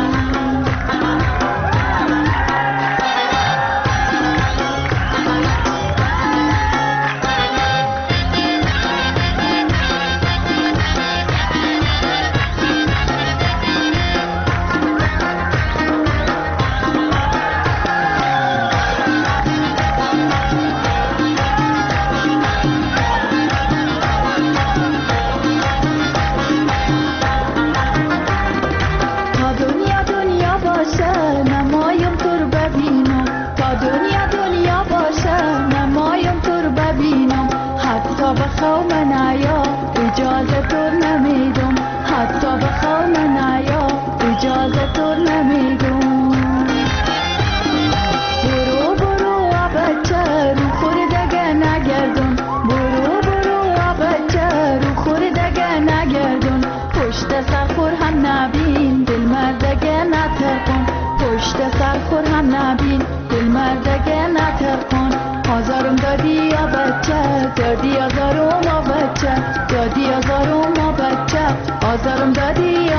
آزارم دادی یا بچه، آزارم دادی یا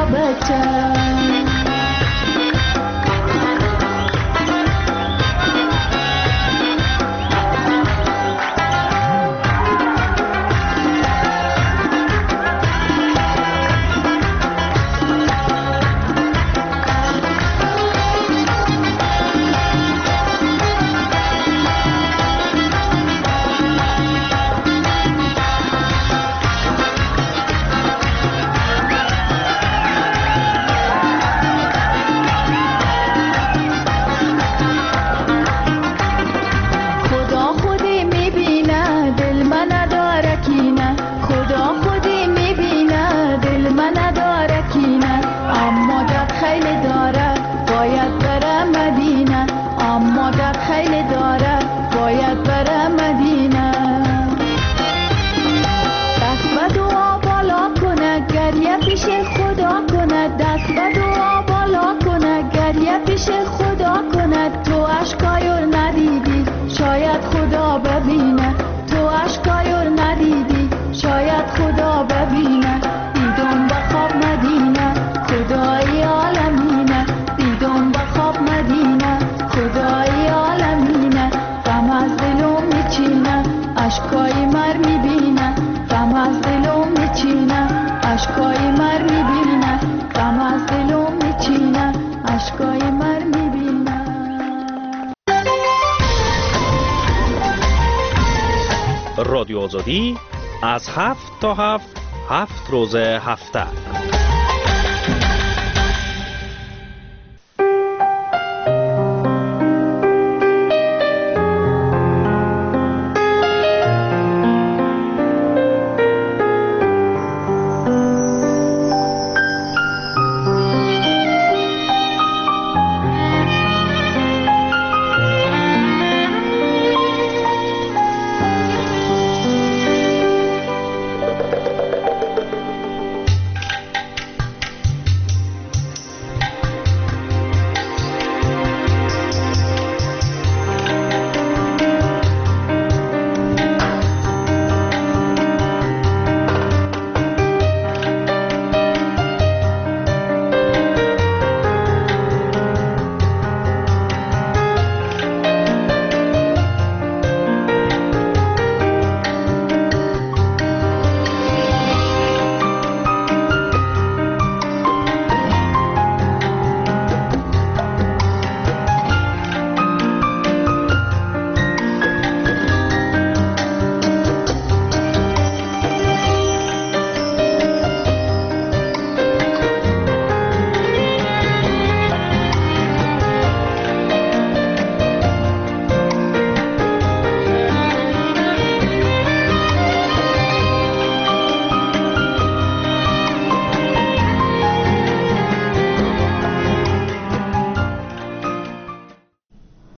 رادیو آزادی از 7 تا 7 روز هفته